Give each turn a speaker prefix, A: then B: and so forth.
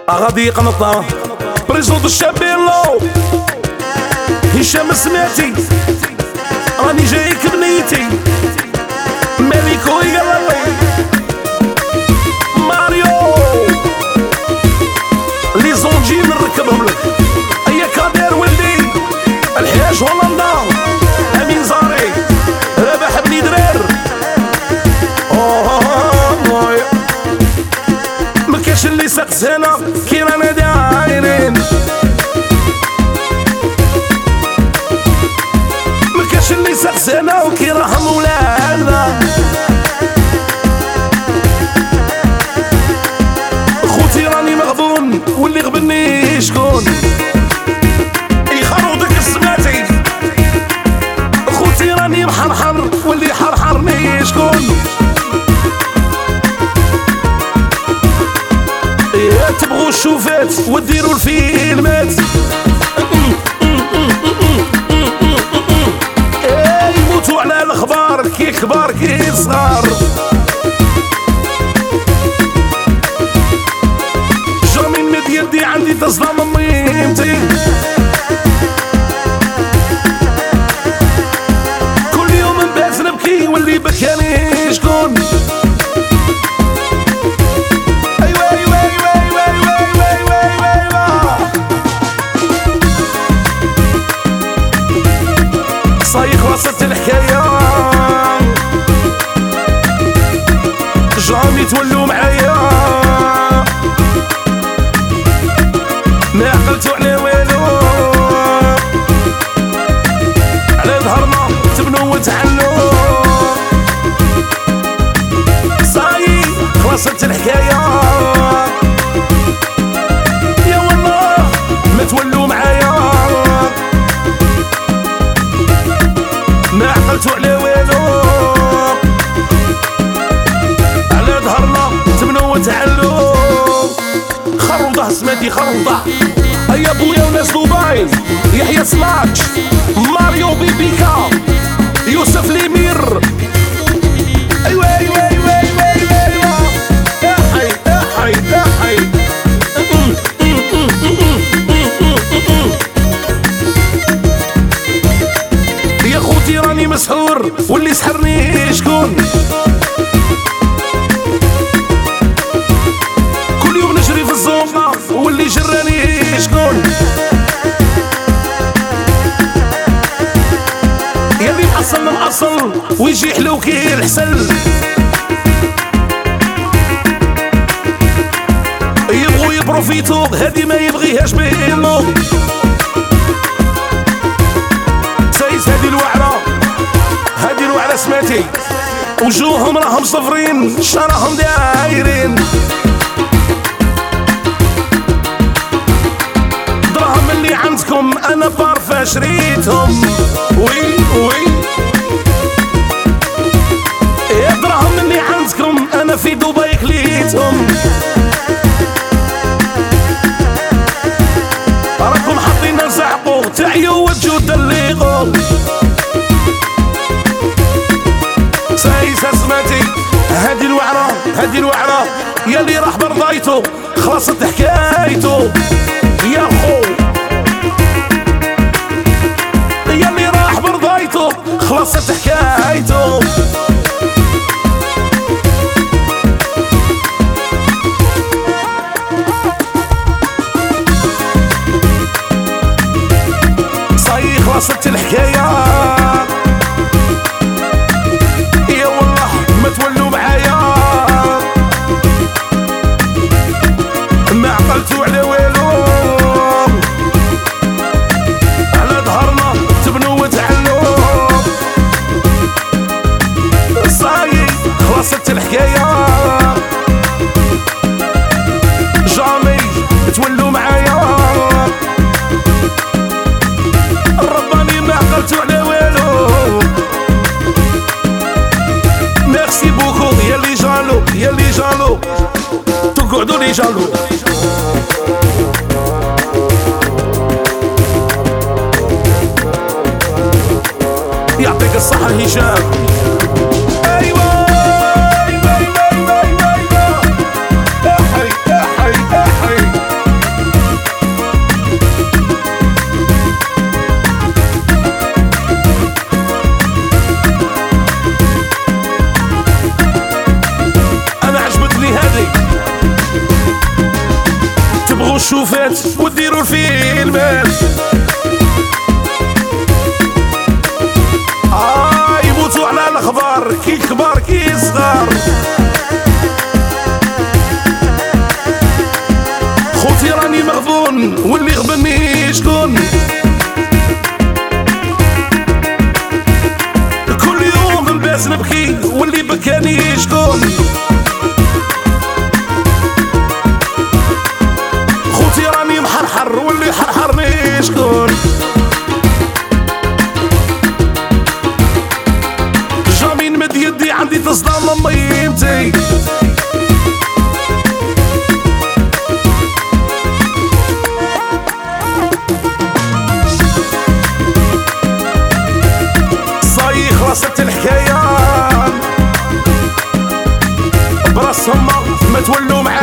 A: غادي يقنطها بريزون الشابيلو هشام سمعتي راني جايك بنيتي مالكو يقلبي ماريو لي زونجي نركبهم لك ايا كادر ولدي الحياج هولندا امين زاري رابح بني درير ما كاش اللي سقس هنا كي رانا دايرين ما كاش اللي سقس هنا وكي راهم ولادنا خوتي راني مغبون واللي غبني شكون يخرودك سمعتي خوتي راني محرحر واللي حرحرني شكون تبغوا الشوفات وديروا الفيلمات يموتوا على الاخبار كي كبار كي صغار جامي مد يدي عندي تصدم ميمتي كل يوم نبات نبكي واللي بكاني شكون خلصت الحكاية جامي تولوا معايا ما عقلتو على والو على ظهرنا تبنوا وتعلوا صاي خلصت الحكاية يا والله ما تولوا معايا ما عقلتو على والو على ظهرنا تبنوا وتعلو خروضه سماتي خروضه هيا بويا وناس دبي يحيى سماتش ماريو بيبيكا يوسف ليمير ايوا ايوا ايوا ايوا ايوا يا حي يا حي يا حي يا خوتي راني مسحور واللي سحرني شكون كل يوم نجري في الزومبا واللي جراني شكون يلي معصل ويجي حلو كي الحسل يبغوا يبروفيتو هادي ما يبغيهاش بينو هادي الوعرة سماتي وجوههم راهم صفرين شراهم دايرين دراهم اللي عندكم انا بارفا شريتهم وي وي يا دراهم اللي عندكم انا في دبي كليتهم راكم حاطين نزعقوا تعيوا وتجوا تدلقوا سايسة سماتي هادي الوعرة يلي راح برضايتو خلصت حكايتو يا خو يلي راح برضايتو خلصت حكايتو صاي خلصت الحكاية تولوا معايا ما عقلتو على والو على ظهرنا تبنوا وتعلوا صاي خلصت الحكاية جامي تولوا معايا الرباني ما عقلتو على والو ميرسي بوكو يلي جالو تقعدوا لي جالو يعطيك الصحة هشام ايوا ايوا ايوا ايوا ايوا يا حي يا حي يا حي مات وديروا الفيلمات. يموتوا على الاخبار كي كبار كي صغار. خوتي راني مغبون واللي غبني شكون. كل يوم نبات نبكي واللي بكاني شكون. خوتي راني محرحر واللي حرحرني شكون. جامي نمد يدي عندي تصدام امي انتي. خلصت الحكاية براسهم ما تولوا